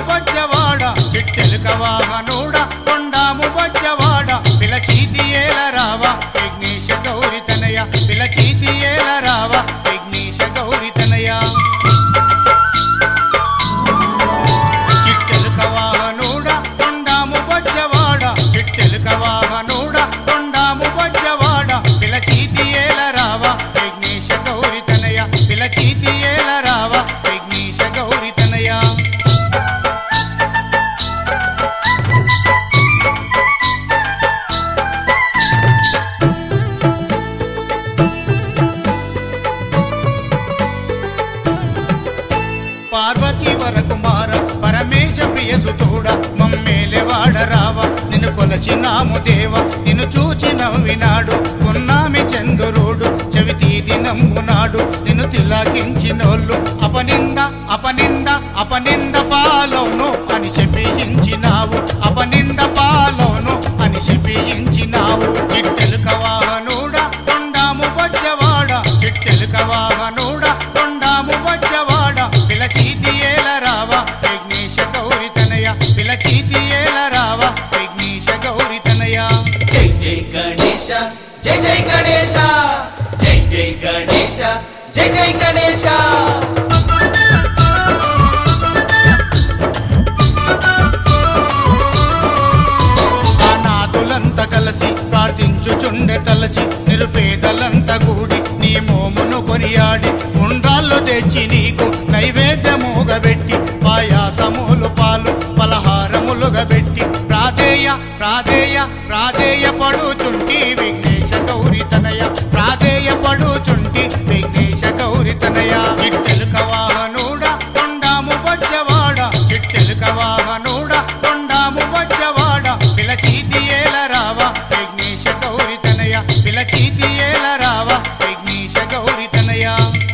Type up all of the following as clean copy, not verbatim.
బొజ్జవాడ చిట్టెలుక వాహనుడ కొండాము బొజ్జవాడ పిలచీతి ఏల రావా విఘ్నేశ గౌరి తనయ పిలచీతి ఏల రావా విఘ్నేశ గౌరి తనయ చిట్టెలుక వాహనుడ కొండాము బొజ్జవాడ చిట్టెలుక వాహనుడ కొండాము బొజ్జవాడ పిలచీతి ఏల రావా విఘ్నేశ గౌరి తనయ పిలచీతి ఏల రావా విఘ్నేశ గౌరి తనయ పార్వతీ వరకుమార పరమేశ ప్రియసుతోడ మమ్మేలెవాడ రావా నిన్ను కొలచినాము దేవ నిన్ను చూచి నవ్వినాడు కొన్నామి చంద్రుడు చవితీది నమ్మునాడు నిన్ను తిలకించినోళ్ళు అపనింద అపనింద అపనింద పాలోను అని శపించినావు అపనింద పాలోను అని శపించినావు చిట్టెలుక వాహనుడ కొండాము బొజ్జవాడ చిట్టెలుక వాహనుడ కొండాము బొజ్జవాడ పిలచీతి ఏల రావా విఘ్నేశ గౌరి తనయ పిలచీతి ఏల రావా విఘ్నేశ గౌరి తనయ జై జై గణేశ జై జై గణేశ జై జై గణేశ జై జై గణేశ అనాథులంతా కలిసి ప్రార్థించుచుండె తలచి నిరుపేదలంతా కూడి నీ మోమును కొనియాడి ఉండ్రాళ్ళు తెచ్చి నీకు నైవేద్యముగా పెట్టి పాయాసములు పాలు పలహారములుగా పెట్టి ప్రాధేయ ప్రాధేయ ప్రాధేయ పడుచుంటి విఘ్నేశ గౌరి తనయ ప్రాధేయ పడుచుంటి విఘ్నేశ గౌరి తనయ చిట్టెలుక వాహనుడ కొండాము బొజ్జవాడ చిట్టెలుక వాహనుడ కొండాము బొజ్జవాడ పిలచీతి ఏల రావా విఘ్నేశ గౌరి తనయ పిలచీతి ఏల రావా విఘ్నేశ గౌరి తనయ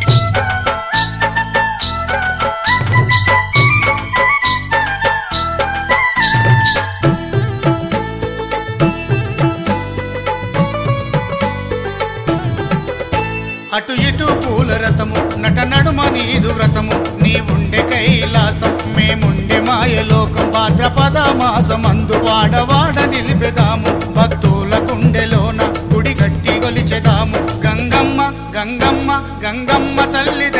అటు ఇటు పూల రథము నట నడుమ నీదు వ్రతము నీ ఉండే కైలాసం మేముండే మాయలోకం భాద్రపద మాసమందు వాడవాడ నిలిపెదాము భక్తుల గుండెలోన గుడి గట్టి గొలిచెదాము గంగమ్మ గంగమ్మ గంగమ్మ తల్లి